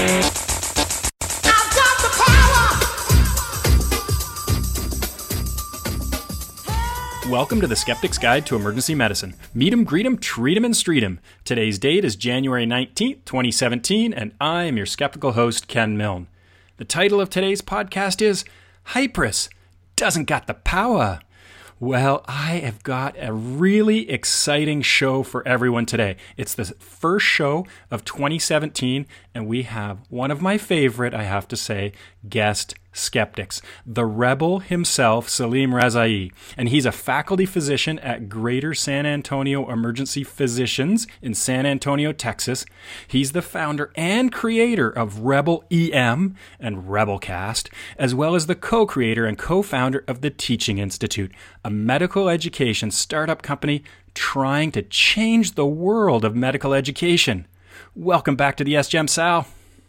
I've got the power. Welcome to the Skeptic's Guide to Emergency Medicine. Meet 'em, greet 'em, treat 'em, and street 'em. Today's date is January 19th, 2017, and I am your skeptical host, Ken Milne. The title of today's podcast is Hypris Doesn't Got the Power. Well, I have got a really exciting show for everyone today. It's the first show of 2017, and we have one of my favorite, I have to say, guest skeptics, the rebel himself, Salim Rezaei. And he's a faculty physician at Greater San Antonio Emergency Physicians in San Antonio, Texas. He's the founder and creator of Rebel EM and Rebelcast, as well as the co-creator and co-founder of the Teaching Institute, a medical education startup company trying to change the world of medical education. Welcome back to the SGEM, Sal.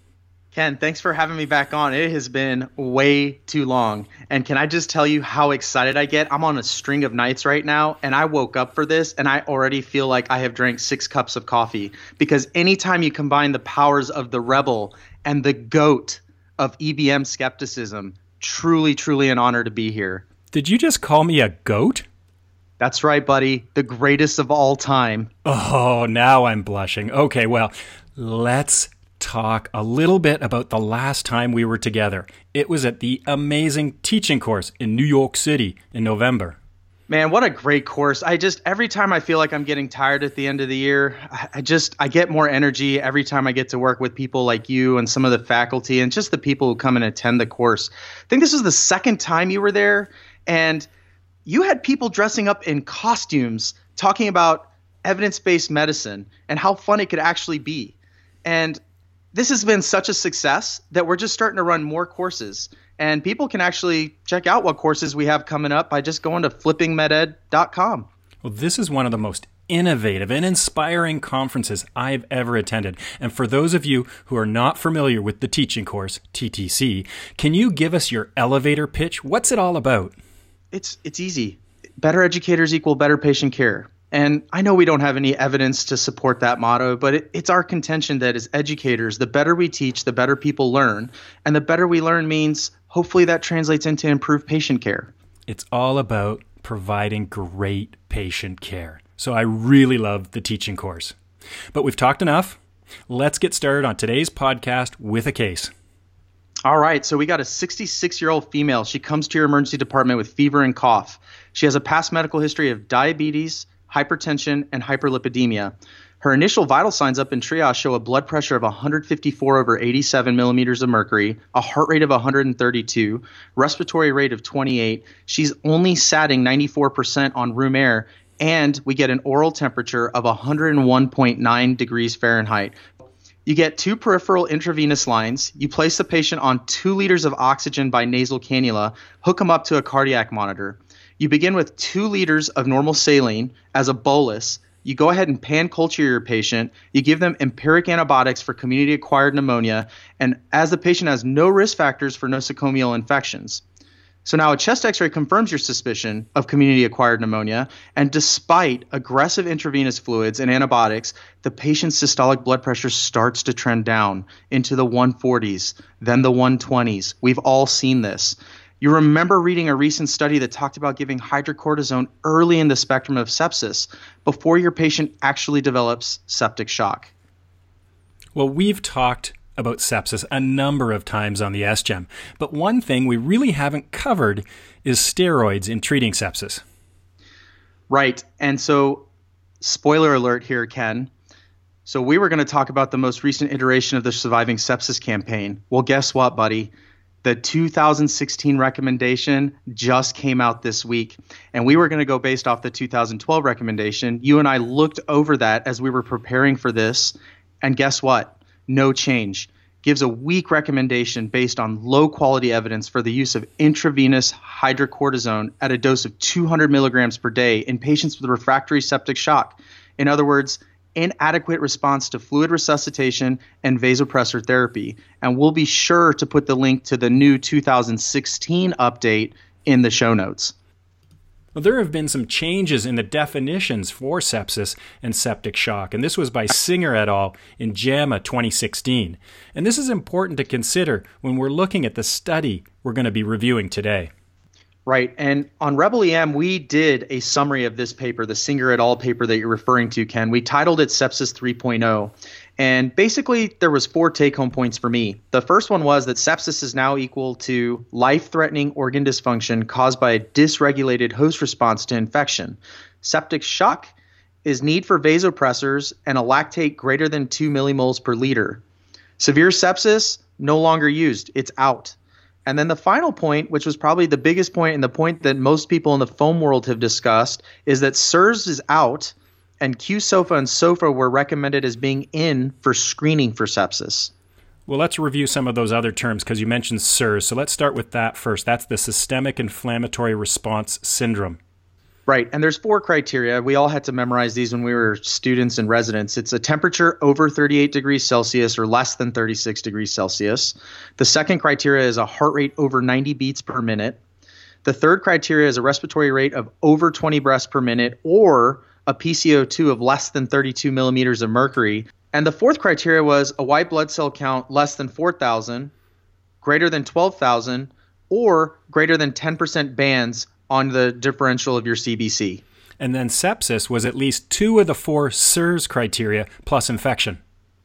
Ken, thanks for having me back on. It has been way too long. And can I just tell you how excited I get? I'm on a string of nights right now, and I woke up for this, and I already feel like I have drank 6 cups of coffee. Because anytime you combine the powers of the rebel and the goat of EBM skepticism, truly, truly an honor to be here. Did you just call me a goat? That's right, buddy. The greatest of all time. Oh, now I'm blushing. Okay, well, let's talk a little bit about the last time we were together. It was at the amazing teaching course in New York City in November. Man, what a great course. Every time I feel like I'm getting tired at the end of the year, I get more energy every time I get to work with people like you and some of the faculty and just the people who come and attend the course. I think this was the second time you were there, and you had people dressing up in costumes talking about evidence-based medicine and how fun it could actually be. And this has been such a success that we're just starting to run more courses. And people can actually check out what courses we have coming up by just going to flippingmeded.com. Well, this is one of the most innovative and inspiring conferences I've ever attended. And for those of you who are not familiar with the teaching course, TTC, can you give us your elevator pitch? What's it all about? It's easy. Better educators equal better patient care. And I know we don't have any evidence to support that motto, but it's our contention that as educators, the better we teach, the better people learn. And the better we learn means hopefully that translates into improved patient care. It's all about providing great patient care. So I really love the teaching course. But we've talked enough. Let's get started on today's podcast with a case. All right, so we got a 66-year-old female. She comes to your emergency department with fever and cough. She has a past medical history of diabetes, hypertension, and hyperlipidemia. Her initial vital signs up in triage show a blood pressure of 154 over 87 millimeters of mercury, a heart rate of 132, respiratory rate of 28. She's only satting 94% on room air, and we get an oral temperature of 101.9 degrees Fahrenheit. You get 2 peripheral intravenous lines. You place the patient on 2 liters of oxygen by nasal cannula, hook them up to a cardiac monitor. You begin with 2 liters of normal saline as a bolus. You go ahead and pan culture your patient. You give them empiric antibiotics for community-acquired pneumonia, and as the patient has no risk factors for nosocomial infections. So now a chest x-ray confirms your suspicion of community-acquired pneumonia, and despite aggressive intravenous fluids and antibiotics, the patient's systolic blood pressure starts to trend down into the 140s, then the 120s. We've all seen this. You remember reading a recent study that talked about giving hydrocortisone early in the spectrum of sepsis before your patient actually develops septic shock. Well, we've talked about sepsis a number of times on the SGEM, but one thing we really haven't covered is steroids in treating sepsis. Right. And so, spoiler alert here, Ken. So we were going to talk about the most recent iteration of the Surviving Sepsis campaign. Well, guess what, buddy? The 2016 recommendation just came out this week, and we were going to go based off the 2012 recommendation. You and I looked over that as we were preparing for this, and guess what? No change. Gives a weak recommendation based on low-quality evidence for the use of intravenous hydrocortisone at a dose of 200 milligrams per day in patients with refractory septic shock. In other words, inadequate response to fluid resuscitation and vasopressor therapy. And we'll be sure to put the link to the new 2016 update in the show notes. Well, there have been some changes in the definitions for sepsis and septic shock, and this was by Singer et al. In JAMA 2016. And this is important to consider when we're looking at the study we're going to be reviewing today. Right. And on Rebel EM, we did a summary of this paper, the Singer et al. Paper that you're referring to, Ken. We titled it Sepsis 3.0. And basically, there was 4 take-home points for me. The first one was that sepsis is now equal to life-threatening organ dysfunction caused by a dysregulated host response to infection. Septic shock is need for vasopressors and a lactate greater than 2 millimoles per liter. Severe sepsis, no longer used. It's out. And then the final point, which was probably the biggest point and the point that most people in the foam world have discussed, is that SIRS is out and QSOFA and SOFA were recommended as being in for screening for sepsis. Well, let's review some of those other terms because you mentioned SIRS. So let's start with that first. That's the Systemic Inflammatory Response Syndrome. Right. And there's 4 criteria. We all had to memorize these when we were students and residents. It's a temperature over 38 degrees Celsius or less than 36 degrees Celsius. The second criteria is a heart rate over 90 beats per minute. The third criteria is a respiratory rate of over 20 breaths per minute or a PCO2 of less than 32 millimeters of mercury. And the fourth criteria was a white blood cell count less than 4,000, greater than 12,000, or greater than 10% bands on the differential of your CBC. And then sepsis was at least 2 of the 4 SIRS criteria plus infection.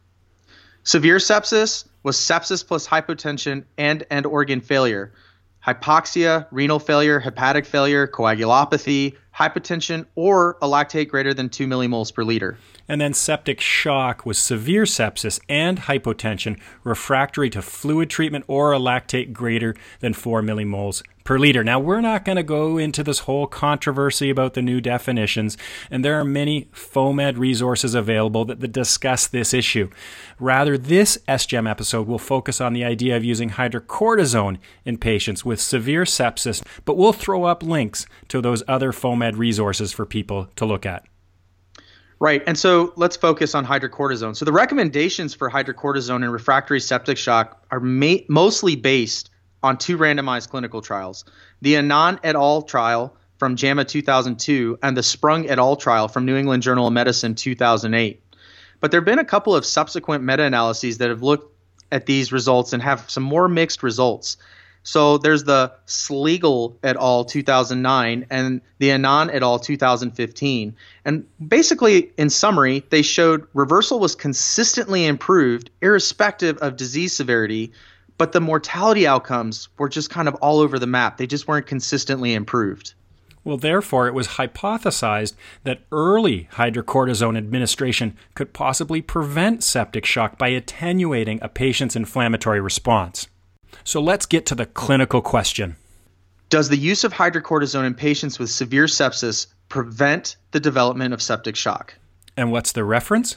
Severe sepsis was sepsis plus hypotension and end organ failure. Hypoxia, renal failure, hepatic failure, coagulopathy, hypotension, or a lactate greater than 2 millimoles per liter. And then septic shock was severe sepsis and hypotension refractory to fluid treatment or a lactate greater than 4 millimoles per liter. Now, we're not going to go into this whole controversy about the new definitions, and there are many FOAMed resources available that discuss this issue. Rather, this SGEM episode will focus on the idea of using hydrocortisone in patients with severe sepsis, but we'll throw up links to those other FOAMed resources for people to look at. Right. And so let's focus on hydrocortisone. So the recommendations for hydrocortisone in refractory septic shock are mostly based on 2 randomized clinical trials, the Anand et al. Trial from JAMA 2002 and the Sprung et al. Trial from New England Journal of Medicine 2008. But there have been a couple of subsequent meta-analyses that have looked at these results and have some more mixed results. So there's the Schlegel et al. 2009 and the Anand et al. 2015. And basically, in summary, they showed reversal was consistently improved irrespective of disease severity, but the mortality outcomes were just kind of all over the map. They just weren't consistently improved. Well, therefore, it was hypothesized that early hydrocortisone administration could possibly prevent septic shock by attenuating a patient's inflammatory response. So let's get to the clinical question. Does the use of hydrocortisone in patients with severe sepsis prevent the development of septic shock? And what's the reference?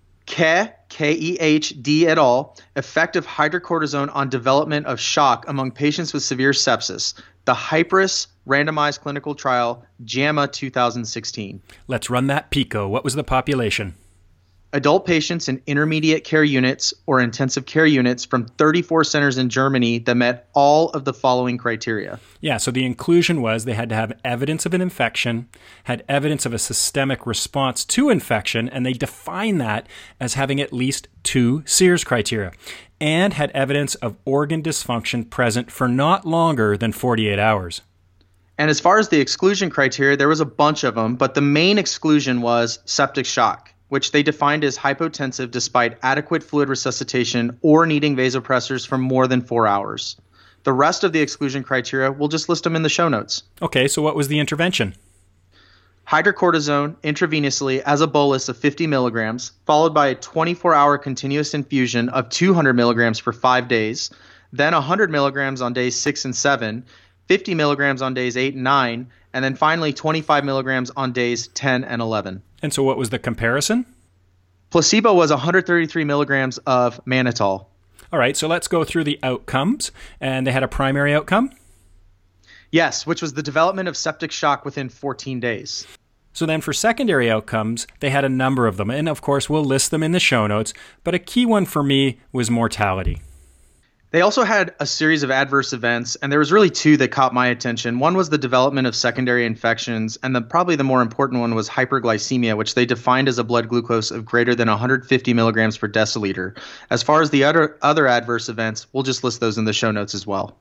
K-E-H-D et al. Effect of hydrocortisone on development of shock among patients with severe sepsis. The Hypris randomized clinical trial, JAMA 2016. Let's run that PICO. What was the population? Adult patients in intermediate care units or intensive care units from 34 centers in Germany that met all of the following criteria. Yeah, so the inclusion was they had to have evidence of an infection, had evidence of a systemic response to infection, and they define that as having at least 2 SIRS criteria, and had evidence of organ dysfunction present for not longer than 48 hours. And as far as the exclusion criteria, there was a bunch of them, but the main exclusion was septic shock, which they defined as hypotensive despite adequate fluid resuscitation or needing vasopressors for more than 4 hours. The rest of the exclusion criteria, we'll just list them in the show notes. Okay, so what was the intervention? Hydrocortisone intravenously as a bolus of 50 milligrams, followed by a 24-hour continuous infusion of 200 milligrams for 5 days, then 100 milligrams on days 6 and 7, 50 milligrams on days 8 and 9, and then finally 25 milligrams on days 10 and 11. And so what was the comparison? Placebo was 133 milligrams of mannitol. All right, so let's go through the outcomes. And they had a primary outcome? Yes, which was the development of septic shock within 14 days. So then for secondary outcomes, they had a number of them. And of course, we'll list them in the show notes. But a key one for me was mortality. They also had a series of adverse events, and there was really two that caught my attention. One was the development of secondary infections, and probably the more important one was hyperglycemia, which they defined as a blood glucose of greater than 150 milligrams per deciliter. As far as the other adverse events, we'll just list those in the show notes as well.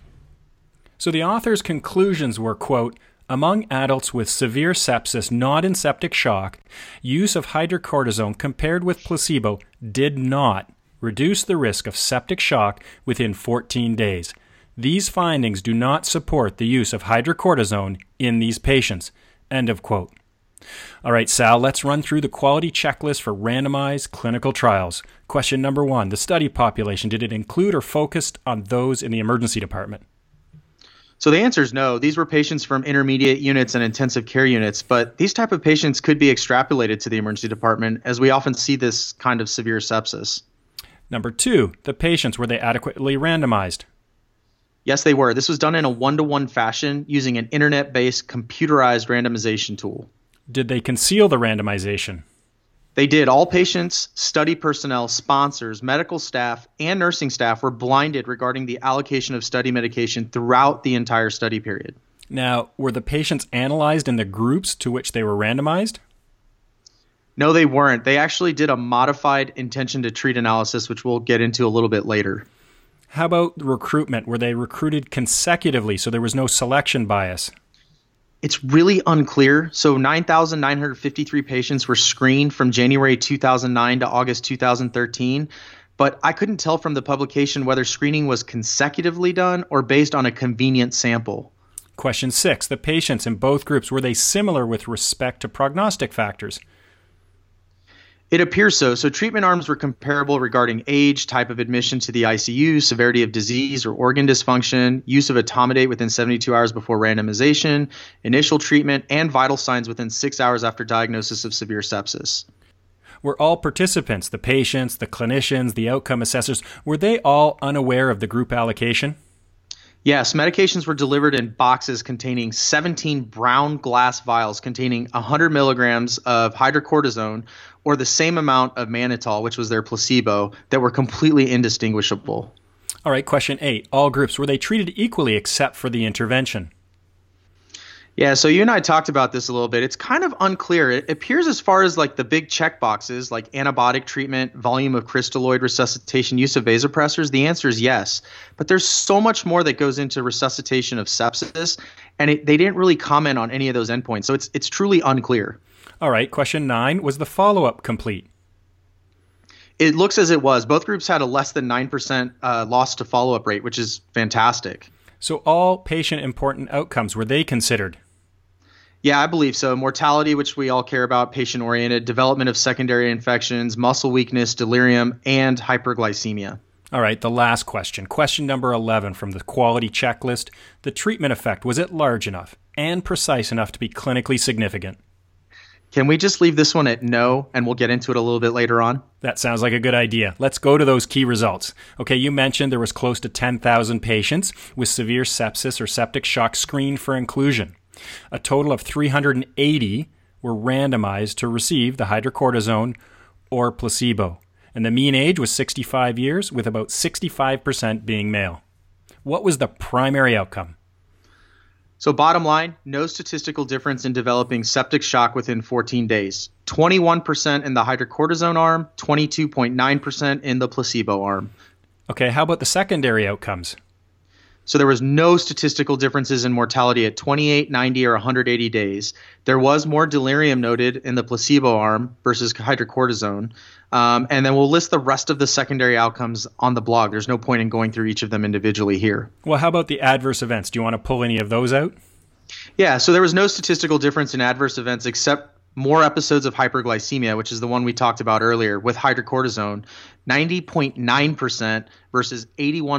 So the author's conclusions were, quote, among adults with severe sepsis not in septic shock, use of hydrocortisone compared with placebo did not reduce the risk of septic shock within 14 days. These findings do not support the use of hydrocortisone in these patients. End of quote. All right, Sal, let's run through the quality checklist for randomized clinical trials. Question number 1, the study population, did it include or focused on those in the emergency department? So the answer is no. These were patients from intermediate units and intensive care units, but these type of patients could be extrapolated to the emergency department, as we often see this kind of severe sepsis. Number 2, the patients, were they adequately randomized? Yes, they were. This was done in a one-to-one fashion using an internet-based computerized randomization tool. Did they conceal the randomization? They did. All patients, study personnel, sponsors, medical staff, and nursing staff were blinded regarding the allocation of study medication throughout the entire study period. Now, were the patients analyzed in the groups to which they were randomized? No, they weren't. They actually did a modified intention to treat analysis, which we'll get into a little bit later. How about recruitment? Were they recruited consecutively so there was no selection bias? It's really unclear. So 9,953 patients were screened from January 2009 to August 2013, but I couldn't tell from the publication whether screening was consecutively done or based on a convenient sample. Question 6. The patients in both groups, were they similar with respect to prognostic factors? It appears so. So treatment arms were comparable regarding age, type of admission to the ICU, severity of disease or organ dysfunction, use of etomidate within 72 hours before randomization, initial treatment, and vital signs within 6 hours after diagnosis of severe sepsis. Were all participants, the patients, the clinicians, the outcome assessors, were they all unaware of the group allocation? Yes, medications were delivered in boxes containing 17 brown glass vials containing 100 milligrams of hydrocortisone or the same amount of mannitol, which was their placebo, that were completely indistinguishable. All right, question 8. All groups, were they treated equally except for the intervention? Yeah, so you and I talked about this a little bit. It's kind of unclear. It appears as far as like the big check boxes, like antibiotic treatment, volume of crystalloid resuscitation, use of vasopressors, the answer is yes. But there's so much more that goes into resuscitation of sepsis, and they didn't really comment on any of those endpoints. So it's truly unclear. All right, question 9. Was the follow-up complete? It looks as it was. Both groups had a less than 9% loss to follow-up rate, which is fantastic. So all patient-important outcomes, were they considered? Yeah, I believe so. Mortality, which we all care about, patient-oriented, development of secondary infections, muscle weakness, delirium, and hyperglycemia. All right, the last question. Question number 11 from the quality checklist. The treatment effect, was it large enough and precise enough to be clinically significant? Can we just leave this one at no, and we'll get into it a little bit later on? That sounds like a good idea. Let's go to those key results. Okay, you mentioned there was close to 10,000 patients with severe sepsis or septic shock screened for inclusion. A total of 380 were randomized to receive the hydrocortisone or placebo. And the mean age was 65 years, with about 65% being male. What was the primary outcome? So bottom line, no statistical difference in developing septic shock within 14 days. 21% in the hydrocortisone arm, 22.9% in the placebo arm. Okay, how about the secondary outcomes? So there was no statistical differences in mortality at 28, 90, or 180 days. There was more delirium noted in the placebo arm versus hydrocortisone. And then we'll list the rest of the secondary outcomes on the blog. There's no point in going through each of them individually here. Well, how about the adverse events? Do you want to pull any of those out? Yeah, so there was no statistical difference in adverse events except more episodes of hyperglycemia, which is the one we talked about earlier with hydrocortisone, 90.9% versus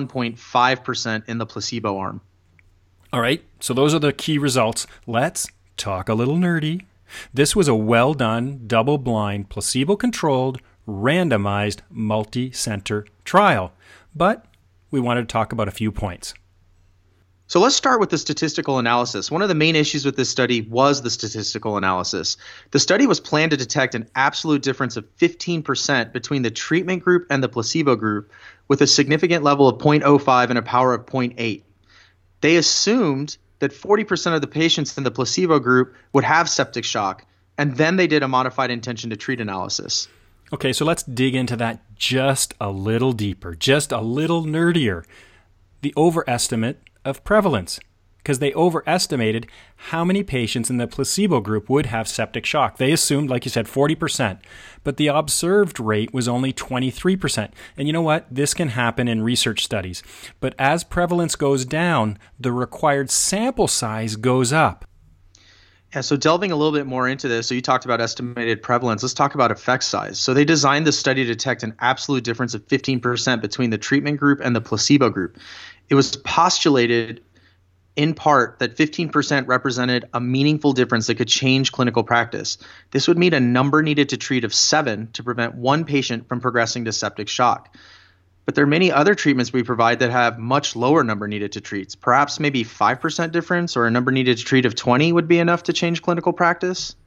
81.5% in the placebo arm. All right, so those are the key results. Let's talk a little nerdy. This was a well-done, double-blind, placebo-controlled, randomized, multi-center trial. But we wanted to talk about a few points. So let's start with the statistical analysis. One of the main issues with this study was the statistical analysis. The study was planned to detect an absolute difference of 15% between the treatment group and the placebo group, with a significant level of 0.05 and a power of 0.8. They assumed that 40% of the patients in the placebo group would have septic shock, and then they did a modified intention to treat analysis. Okay, so let's dig into that just a little deeper, just a little nerdier. The overestimate of prevalence, because they overestimated how many patients in the placebo group would have septic shock. They assumed, like you said, 40%, but the observed rate was only 23%. And you know what? This can happen in research studies. But as prevalence goes down, the required sample size goes up. Yeah, so delving a little bit more into this, so you talked about estimated prevalence. Let's talk about effect size. So they designed the study to detect an absolute difference of 15% between the treatment group and the placebo group. It was postulated in part that 15% represented a meaningful difference that could change clinical practice. This would mean a number needed to treat of 7 to prevent one patient from progressing to septic shock. But there are many other treatments we provide that have much lower number needed to treat. Perhaps maybe 5% difference or a number needed to treat of 20 would be enough to change clinical practice.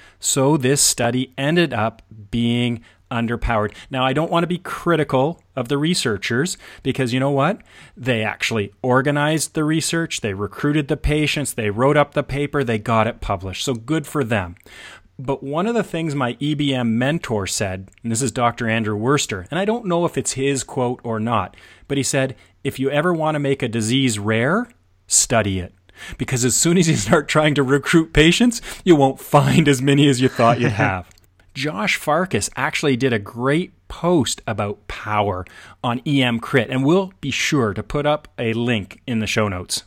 So this study ended up being underpowered. Now, I don't want to be critical of the researchers because you know what? They actually organized the research, they recruited the patients, they wrote up the paper, they got it published. So good for them. But one of the things my EBM mentor said, and this is Dr. Andrew Worster, and I don't know if it's his quote or not, but he said, if you ever want to make a disease rare, study it. Because as soon as you start trying to recruit patients, you won't find as many as you thought you'd have. Josh Farkas actually did a great post about power on EM Crit, and we'll be sure to put up a link in the show notes.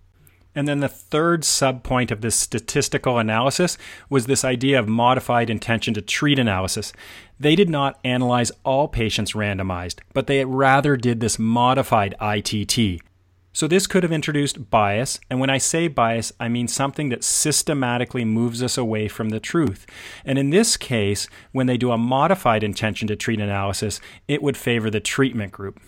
And then the third subpoint of this statistical analysis was this idea of modified intention to treat analysis. They did not analyze all patients randomized, but they rather did this modified ITT. So this could have introduced bias, and when I say bias, I mean something that systematically moves us away from the truth. And in this case, when they do a modified intention to treat analysis, it would favor the treatment group.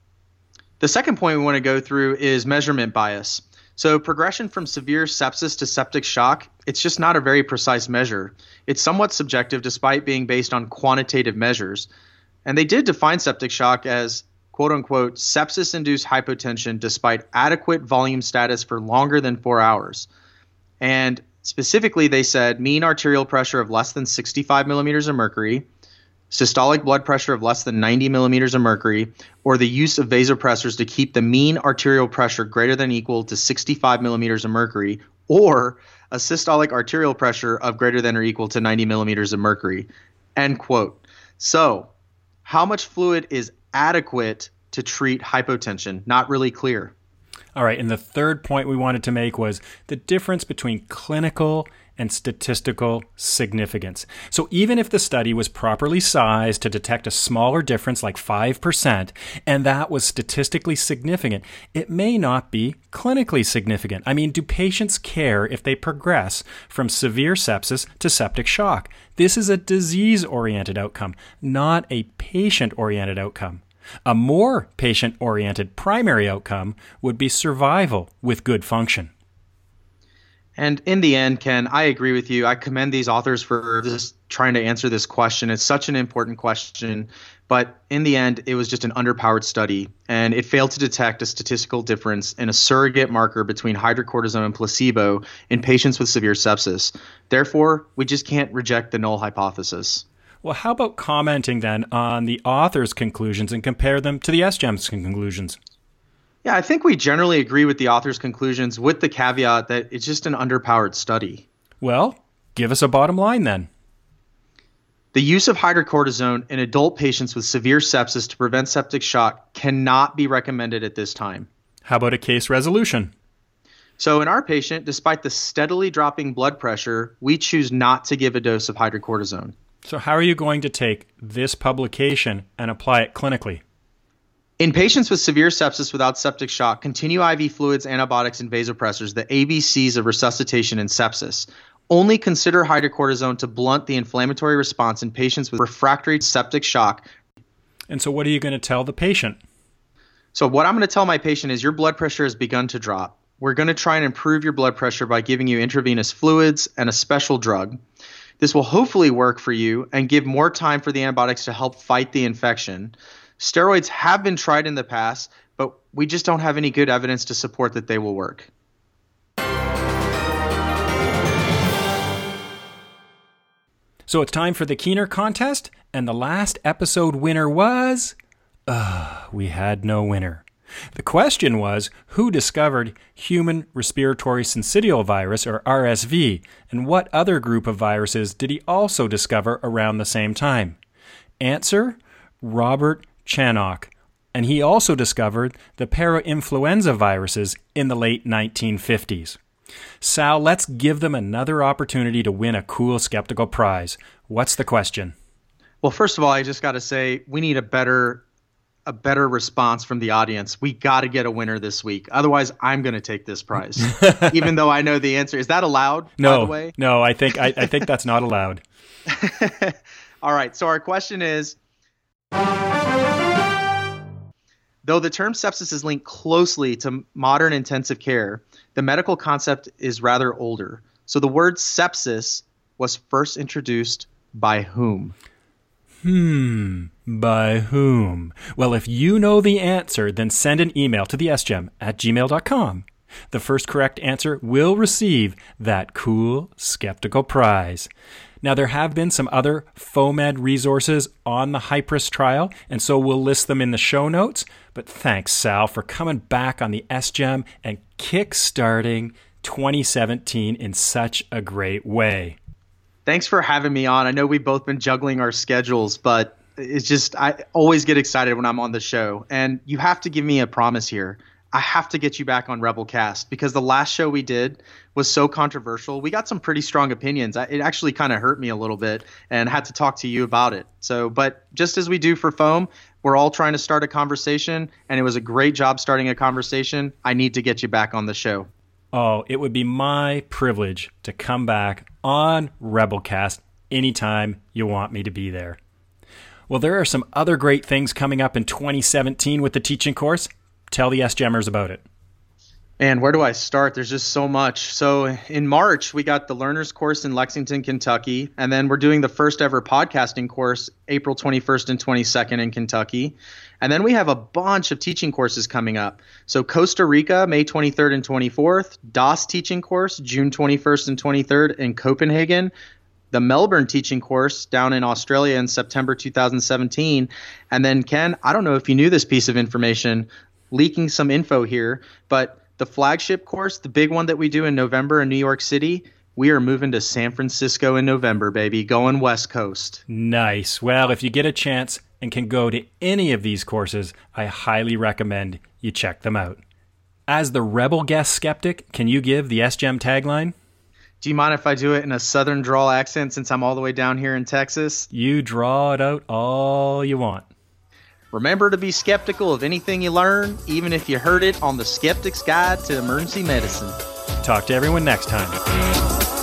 The second point we want to go through is measurement bias. So progression from severe sepsis to septic shock, it's just not a very precise measure. It's somewhat subjective despite being based on quantitative measures. And they did define septic shock as quote-unquote, sepsis-induced hypotension despite adequate volume status for longer than 4 hours. And specifically, they said mean arterial pressure of less than 65 millimeters of mercury, systolic blood pressure of less than 90 millimeters of mercury, or the use of vasopressors to keep the mean arterial pressure greater than or equal to 65 millimeters of mercury, or a systolic arterial pressure of greater than or equal to 90 millimeters of mercury, end quote. So, how much fluid is adequate to treat hypotension? Not really clear. All right, and the third point we wanted to make was the difference between clinical and statistical significance. So even if the study was properly sized to detect a smaller difference like 5%, and that was statistically significant, it may not be clinically significant. I mean, do patients care if they progress from severe sepsis to septic shock? This is a disease-oriented outcome, not a patient-oriented outcome. A more patient-oriented primary outcome would be survival with good function. And in the end, Ken, I agree with you. I commend these authors for just trying to answer this question. It's such an important question. But in the end, it was just an underpowered study, and it failed to detect a statistical difference in a surrogate marker between hydrocortisone and placebo in patients with severe sepsis. Therefore, we just can't reject the null hypothesis. Well, how about commenting then on the author's conclusions and compare them to the SGEM's conclusions? Yeah, I think we generally agree with the author's conclusions with the caveat that it's just an underpowered study. Well, give us a bottom line then. The use of hydrocortisone in adult patients with severe sepsis to prevent septic shock cannot be recommended at this time. How about a case resolution? So in our patient, despite the steadily dropping blood pressure, we choose not to give a dose of hydrocortisone. So how are you going to take this publication and apply it clinically? In patients with severe sepsis without septic shock, continue IV fluids, antibiotics, and vasopressors, the ABCs of resuscitation in sepsis. Only consider hydrocortisone to blunt the inflammatory response in patients with refractory septic shock. And so what are you going to tell the patient? So what I'm going to tell my patient is your blood pressure has begun to drop. we're going to try and improve your blood pressure by giving you intravenous fluids and a special drug. This will hopefully work for you and give more time for the antibiotics to help fight the infection. Steroids have been tried in the past, but we just don't have any good evidence to support that they will work. So it's time for the Keener contest, and the last episode winner was... we had no winner. The question was, who discovered human respiratory syncytial virus, or RSV, and what other group of viruses did he also discover around the same time? Answer, Robert Chanock. And he also discovered the parainfluenza viruses in the late 1950s. Sal, let's give them another opportunity to win a cool skeptical prize. What's the question? Well, first of all, I just got to say we need a better response from the audience. We got to get a winner this week. Otherwise, I'm going to take this prize, even though I know the answer. Is that allowed? No, by the way? No, I think that's not allowed. All right. So our question is, though the term sepsis is linked closely to modern intensive care, the medical concept is rather older. So the word sepsis was first introduced by whom? By whom? Well, if you know the answer, then send an email to thesgem@gmail.com. The first correct answer will receive that cool skeptical prize. Now, there have been some other FOAMed resources on the Hypris trial, and so we'll list them in the show notes. But thanks, Sal, for coming back on the SGEM and kick-starting 2017 in such a great way. Thanks for having me on. I know we've both been juggling our schedules, but it's just I always get excited when I'm on the show. And you have to give me a promise here. I have to get you back on Rebelcast because the last show we did was so controversial. We got some pretty strong opinions. It actually kind of hurt me a little bit and had to talk to you about it. So, but just as we do for Foam, we're all trying to start a conversation, and it was a great job starting a conversation. I need to get you back on the show. Oh, it would be my privilege to come back on Rebelcast anytime you want me to be there. Well, there are some other great things coming up in 2017 with the teaching course. Tell the SGEMers about it. And where do I start? There's just so much. So in March, we got the Learner's Course in Lexington, Kentucky. And then we're doing the first ever podcasting course April 21st and 22nd in Kentucky. And then we have a bunch of teaching courses coming up. So Costa Rica, May 23rd and 24th. DOS teaching course, June 21st and 23rd in Copenhagen. The Melbourne teaching course down in Australia in September 2017. And then, Ken, I don't know if you knew this piece of information, leaking some info here, but the flagship course, the big one that we do in November in New York City, we are moving to San Francisco in November, baby, going West Coast. Nice. Well, if you get a chance and can go to any of these courses, I highly recommend you check them out. As the Rebel Guest Skeptic, can you give the SGEM tagline? Do you mind if I do it in a southern drawl accent since I'm all the way down here in Texas? You draw it out all you want. Remember to be skeptical of anything you learn, even if you heard it on the Skeptic's Guide to Emergency Medicine. Talk to everyone next time.